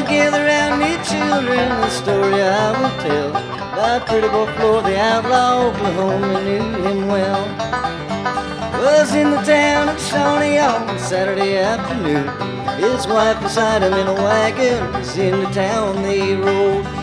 gather round me, children, the story I will tell about Pretty Boy Floyd, the outlaw Oklahoma knew him well. Was in the town of Shawnee on Saturday afternoon. His wife beside him in a wagon. Was into town they rode.